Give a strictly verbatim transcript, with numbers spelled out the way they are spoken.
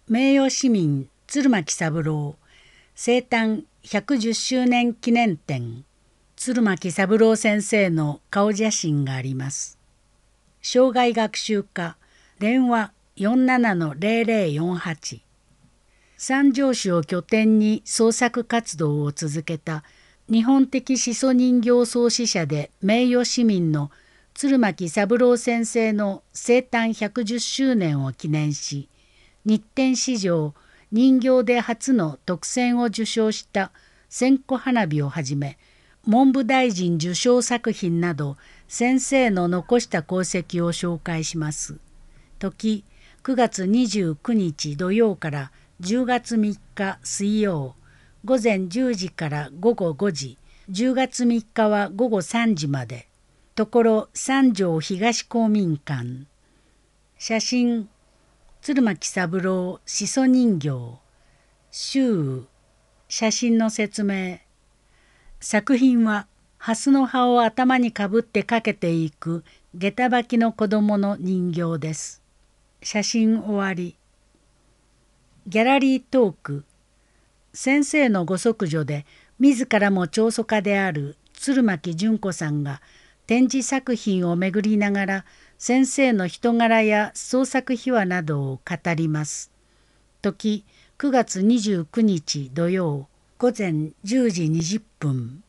名誉市民鶴巻三郎生誕ひゃくじゅっしゅうねん記念展、鶴巻三郎先生の顔写真があります。生涯学習家、電話 よんななのゼロゼロよんはち。三条市を拠点に創作活動を続けた日本的始祖人形創始者で名誉市民の鶴巻三郎先生の生誕ひゃくじゅっしゅうねんを記念し、日展史上人形で初の特選を受賞した線香花火をはじめ、文部大臣受賞作品など先生の残した功績を紹介します。時くがつにじゅうくにち土曜からじゅうがつみっか水曜、午前じゅうじから午後ごじ、じゅうがつみっかは午後さんじまで。ところ三条東公民館。写真、鶴巻三郎始祖人形。周。写真の説明。作品は蓮の葉を頭にかぶってかけていく下駄履きの子供の人形です。写真終わり。ギャラリートーク。先生のご息女で自らも彫塑家である鶴巻淳子さんが展示作品を巡りながら先生の人柄や創作秘話などを語ります。時くがつにじゅうくにち土曜、午前じゅうじにじゅっぷん。